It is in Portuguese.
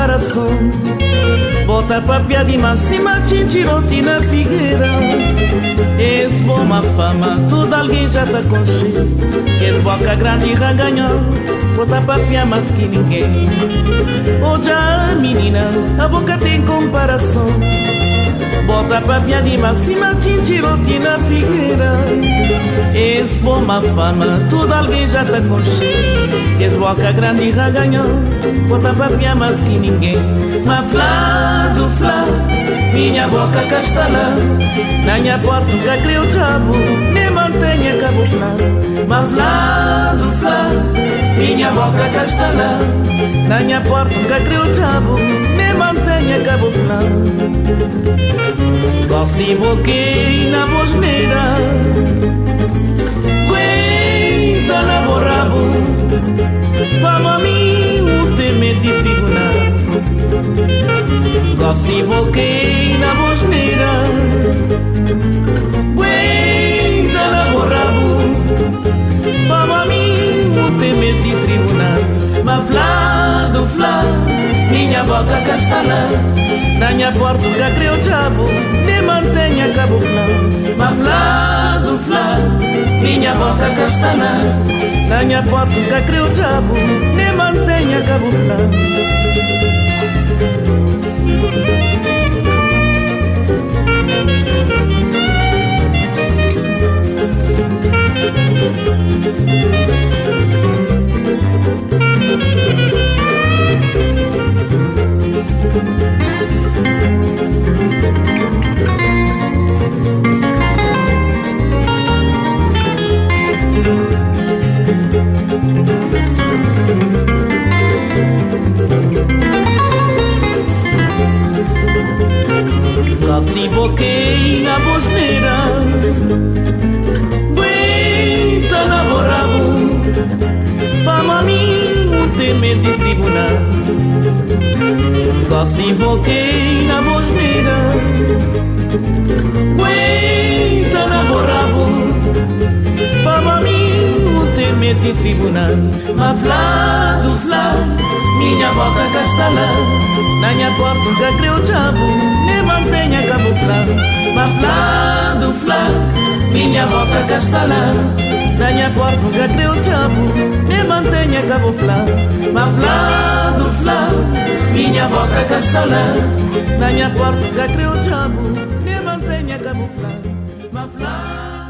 comparação. Bota papia de máxima, tintiroti na figueira. Esse bom má fama, tudo alguém já tá com cheio. Que esse boca grande já ganhou, bota papia mais que ninguém. Hoje a menina, a boca tem comparação. Bota papia de máxima, tintiroti na figueira. Esse bom má fama, tudo alguém já tá com cheio. Que esse boca grande já ganhou, bota papia mais que ninguém. Mas flá do flá, minha boca castalã. Na minha porta nunca criou diabo, nem mantenha cabo flá. Mas flá do flá, minha boca castalã. Na minha porta nunca criou diabo, nem mantenha cabo flá. Gosto boquei na bosneira, aguenta na borrabo. Vamos a mim o temer de tribunal. Gosto boquei na bosneira, aguenta na borrabo. Vamos a mim o temer de tribunal. Mas flá do flá, minha boca castalã. Na minha porta nunca criou diabo, nem mantenha cabo flá. Mas flá do flá, minha boca castalã. Na minha porta nunca criou diabo, nem mantenha cabo flá. Se boquei na bosneira, aguenta na borrabo. Vamos a mim o temer de tribunal. Se boquei na bosneira, aguenta na borrabo. Vamos a mim o temer de tribunal. Mas flá do flá, minha boca castalã. Na minha porta nunca criou diabo, nem mantenha cabo flá. Mas flá do flá, minha boca castalã. Na minha porta nunca criou diabo, nem mantenha cabo flá. Mas flá do flá, minha boca castalã. Na minha porta nunca criou diabo, nem mantenha cabo flá. Mas flá